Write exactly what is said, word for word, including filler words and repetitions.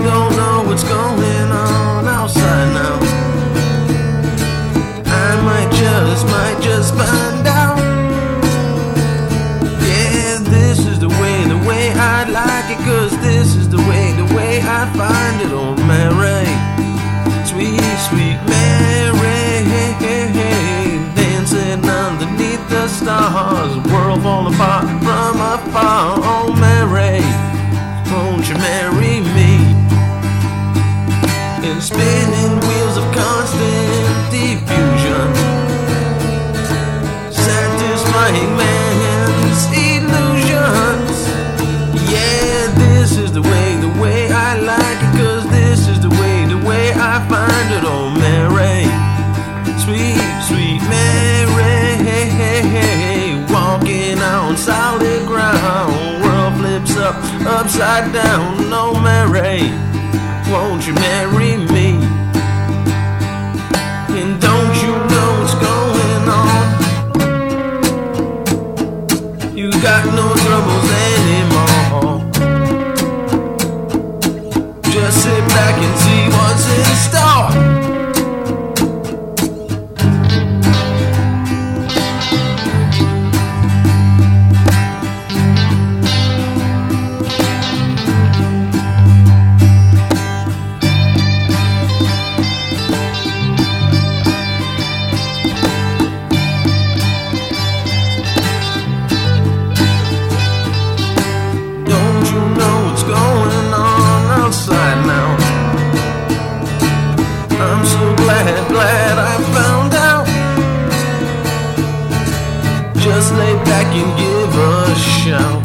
don't know what's going on outside now. I might just, might just find out. Yeah, this is the way, the way I'd like it, 'cause this is the way, the way I find it. Oh Mary, sweet, sweet Mary, dancing underneath the stars, world falling apart from afar. Oh Mary, won't you marry me? In spinning wheels of constant diffusion, satisfying man's illusions. Yeah, this is the way, the way I like it, 'cause this is the way, the way I find it. Oh Mary, sweet, sweet Mary, walking on solid ground, world flips up, upside down. Oh Mary, won't you marry me? And don't you know what's going on? You got no troubles anymore. Just sit back and see what's in store. I'm so glad, glad I found out. Just lay back and give a shout.